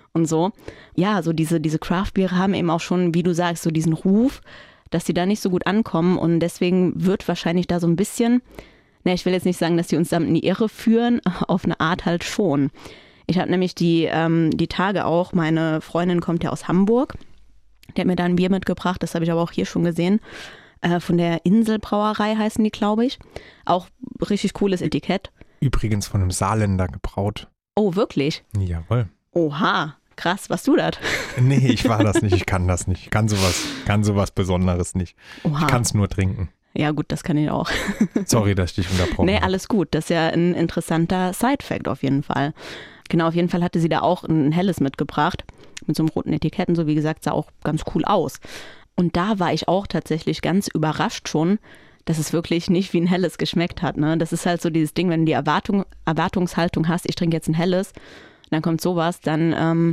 und so. Ja, so diese Craft-Biere haben eben auch schon, wie du sagst, so diesen Ruf, dass die da nicht so gut ankommen und deswegen wird wahrscheinlich da so ein bisschen, ich will jetzt nicht sagen, dass die uns damit in die Irre führen, auf eine Art halt schon. Ich habe nämlich die Tage auch, meine Freundin kommt ja aus Hamburg, die hat mir da ein Bier mitgebracht, das habe ich aber auch hier schon gesehen, von der Inselbrauerei heißen die, glaube ich. Auch richtig cooles Etikett. Übrigens von einem Saarländer gebraut. Oh, wirklich? Jawohl. Oha. Krass, was du das? Nee, ich war das nicht, ich kann das nicht. Ich kann sowas Besonderes nicht. Oha. Ich kann es nur trinken. Ja gut, das kann ich auch. Sorry, dass ich dich unterbrochen habe. Nee, alles gut. Das ist ja ein interessanter Side-Fact auf jeden Fall. Genau, auf jeden Fall hatte sie da auch ein helles mitgebracht. Mit so einem roten Etikett und so, wie gesagt, sah auch ganz cool aus. Und da war ich auch tatsächlich ganz überrascht schon, dass es wirklich nicht wie ein helles geschmeckt hat. Ne? Das ist halt so dieses Ding, wenn du die Erwartungshaltung hast, ich trinke jetzt ein helles, dann kommt sowas, dann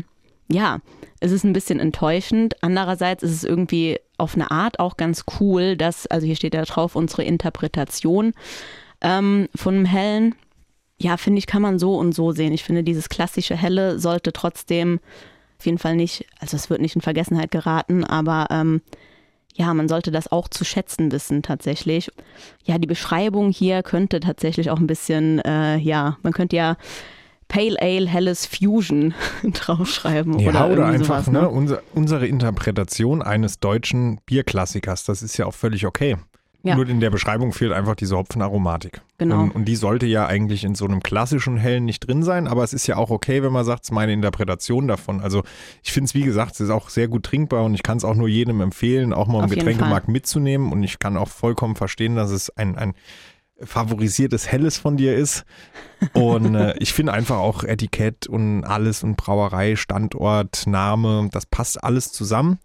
es ist ein bisschen enttäuschend. Andererseits ist es irgendwie auf eine Art auch ganz cool, dass, also hier steht ja drauf, unsere Interpretation von einem Hellen, ja, finde ich, kann man so und so sehen. Ich finde, dieses klassische Helle sollte trotzdem auf jeden Fall nicht, also es wird nicht in Vergessenheit geraten, aber man sollte das auch zu schätzen wissen tatsächlich. Ja, die Beschreibung hier könnte tatsächlich auch ein bisschen, man könnte ja Pale Ale Helles Fusion draufschreiben. Ja, oder einfach sowas, ne? Unsere Interpretation eines deutschen Bierklassikers, das ist ja auch völlig okay. Ja. Nur in der Beschreibung fehlt einfach diese Hopfenaromatik. Genau. Und die sollte ja eigentlich in so einem klassischen Hellen nicht drin sein, aber es ist ja auch okay, wenn man sagt, es ist meine Interpretation davon. Also ich finde es, wie gesagt, es ist auch sehr gut trinkbar und ich kann es auch nur jedem empfehlen, auch mal im Getränkemarkt mitzunehmen und ich kann auch vollkommen verstehen, dass es ein favorisiertes Helles von dir ist. Und ich finde einfach auch Etikett und alles und Brauerei, Standort, Name, das passt alles zusammen.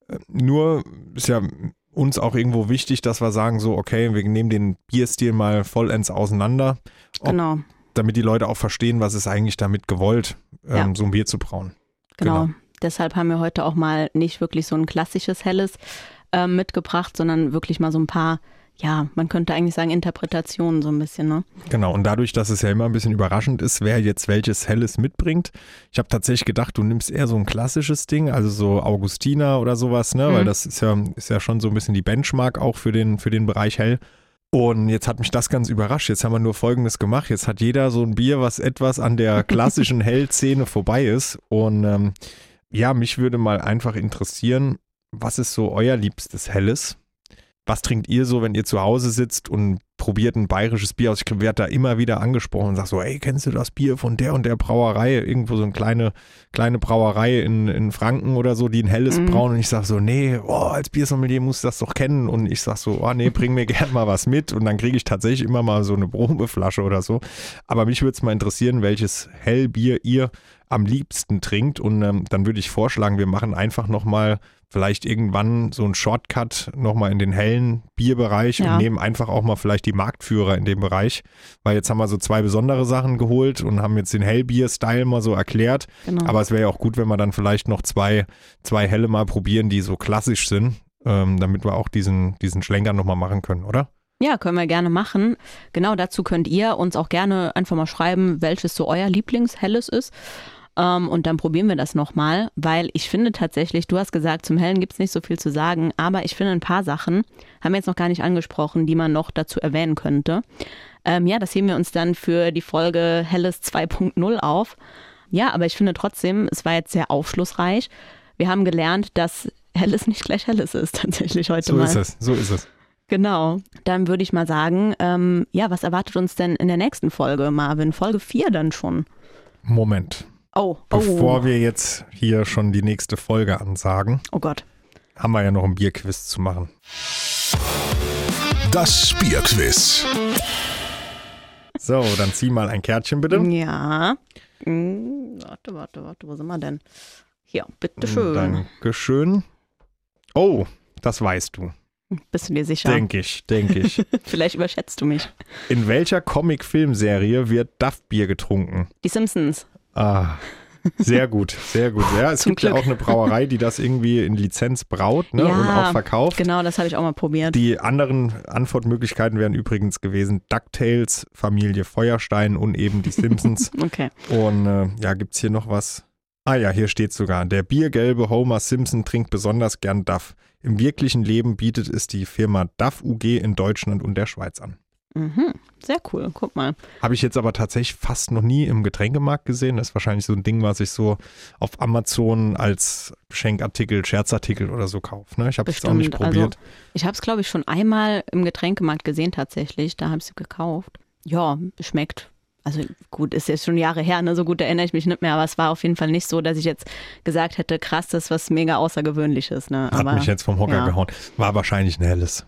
Nur ist ja uns auch irgendwo wichtig, dass wir sagen so, okay, wir nehmen den Bierstil mal vollends auseinander. Genau. Damit die Leute auch verstehen, was ist eigentlich damit gewollt, so ein Bier zu brauen. Genau. Deshalb haben wir heute auch mal nicht wirklich so ein klassisches Helles mitgebracht, sondern wirklich mal so ein paar, ja, man könnte eigentlich sagen Interpretationen so ein bisschen, ne? Genau, und dadurch, dass es ja immer ein bisschen überraschend ist, wer jetzt welches Helles mitbringt. Ich habe tatsächlich gedacht, du nimmst eher so ein klassisches Ding, also so Augustiner oder sowas, ne? Weil das ist ja schon so ein bisschen die Benchmark auch für den Bereich Hell. Und jetzt hat mich das ganz überrascht. Jetzt haben wir nur Folgendes gemacht. Jetzt hat jeder so ein Bier, was etwas an der klassischen Hell-Szene vorbei ist. Und mich würde mal einfach interessieren, was ist so euer liebstes Helles? Was trinkt ihr so, wenn ihr zu Hause sitzt und probiert ein bayerisches Bier aus? Ich werde da immer wieder angesprochen und sage so, ey, kennst du das Bier von der und der Brauerei? Irgendwo so eine kleine Brauerei in Franken oder so, die ein helles brauen. Und ich sage so, nee, als Biersommelier musst du das doch kennen. Und ich sage so, nee, bring mir gern mal was mit. Und dann kriege ich tatsächlich immer mal so eine Probeflasche oder so. Aber mich würde es mal interessieren, welches Hellbier ihr am liebsten trinkt. Und dann würde ich vorschlagen, wir machen einfach nochmal vielleicht irgendwann so einen Shortcut nochmal in den hellen Bierbereich und nehmen einfach auch mal vielleicht die Marktführer in dem Bereich, weil jetzt haben wir so zwei besondere Sachen geholt und haben jetzt den Hellbier-Style mal so erklärt, aber es wäre ja auch gut, wenn wir dann vielleicht noch zwei Helle mal probieren, die so klassisch sind, damit wir auch diesen Schlenker nochmal machen können, oder? Ja, können wir gerne machen. Genau, dazu könnt ihr uns auch gerne einfach mal schreiben, welches so euer Lieblingshelles ist. Und dann probieren wir das nochmal, weil ich finde tatsächlich, du hast gesagt, zum Hellen gibt es nicht so viel zu sagen, aber ich finde ein paar Sachen, haben wir jetzt noch gar nicht angesprochen, die man noch dazu erwähnen könnte. Das heben wir uns dann für die Folge Helles 2.0 auf. Ja, aber ich finde trotzdem, es war jetzt sehr aufschlussreich. Wir haben gelernt, dass Helles nicht gleich Helles ist tatsächlich heute mal. So ist es. Genau, dann würde ich mal sagen, was erwartet uns denn in der nächsten Folge, Marvin? Folge 4 dann schon. Moment. Bevor wir jetzt hier schon die nächste Folge ansagen, oh Gott, haben wir ja noch ein Bierquiz zu machen. Das Bierquiz. So, dann zieh mal ein Kärtchen bitte. Ja. Warte, wo sind wir denn? Hier, bitteschön. Dankeschön. Oh, das weißt du. Bist du dir sicher? Denke ich. Vielleicht überschätzt du mich. In welcher Comic-Filmserie wird Duff-Bier getrunken? Die Simpsons. Sehr gut. Ja, es gibt ja auch eine Brauerei, die das irgendwie in Lizenz braut, ne, und auch verkauft. Genau, das habe ich auch mal probiert. Die anderen Antwortmöglichkeiten wären übrigens gewesen DuckTales, Familie Feuerstein und eben die Simpsons. Okay. Und gibt es hier noch was? Ah ja, hier steht sogar, der biergelbe Homer Simpson trinkt besonders gern Duff. Im wirklichen Leben bietet es die Firma Duff UG in Deutschland und der Schweiz an. Mhm, sehr cool, guck mal. Habe ich jetzt aber tatsächlich fast noch nie im Getränkemarkt gesehen. Das ist wahrscheinlich so ein Ding, was ich so auf Amazon als Schenkartikel, Scherzartikel oder so kaufe. Ne? Ich habe es auch nicht probiert. Also, ich habe es, glaube ich, schon einmal im Getränkemarkt gesehen tatsächlich. Da habe ich es gekauft. Ja, schmeckt. Also gut, ist jetzt schon Jahre her, ne? So gut erinnere ich mich nicht mehr, aber es war auf jeden Fall nicht so, dass ich jetzt gesagt hätte, krass, das ist was mega Außergewöhnliches. Ne? Hat mich jetzt vom Hocker gehauen. War wahrscheinlich ein helles.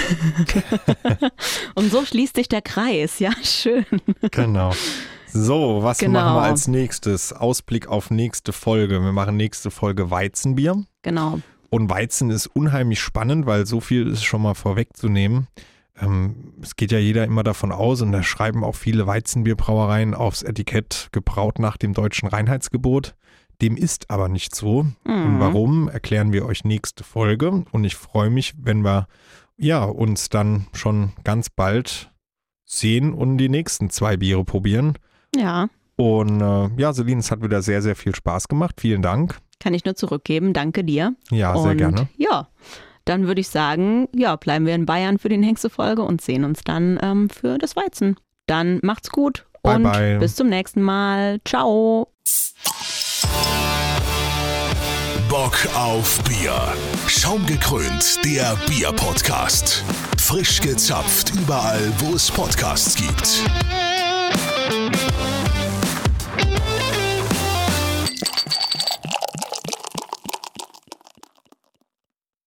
Und so schließt sich der Kreis, ja, schön. Genau. So, was machen wir als nächstes? Ausblick auf nächste Folge. Wir machen nächste Folge Weizenbier. Genau. Und Weizen ist unheimlich spannend, weil so viel ist schon mal vorwegzunehmen. Es geht ja jeder immer davon aus und da schreiben auch viele Weizenbierbrauereien aufs Etikett gebraut nach dem deutschen Reinheitsgebot. Dem ist aber nicht so. Und warum, erklären wir euch nächste Folge. Und ich freue mich, wenn wir uns dann schon ganz bald sehen und die nächsten 2 Biere probieren. Ja. Und Celine, es hat wieder sehr, sehr viel Spaß gemacht. Vielen Dank. Kann ich nur zurückgeben. Danke dir. Ja, sehr gerne. Ja. Dann würde ich sagen, bleiben wir in Bayern für die nächste Folge und sehen uns dann für das Weizen. Dann macht's gut und bye. Bis zum nächsten Mal. Ciao. Bock auf Bier. Schaumgekrönt, der Bier-Podcast. Frisch gezapft überall, wo es Podcasts gibt.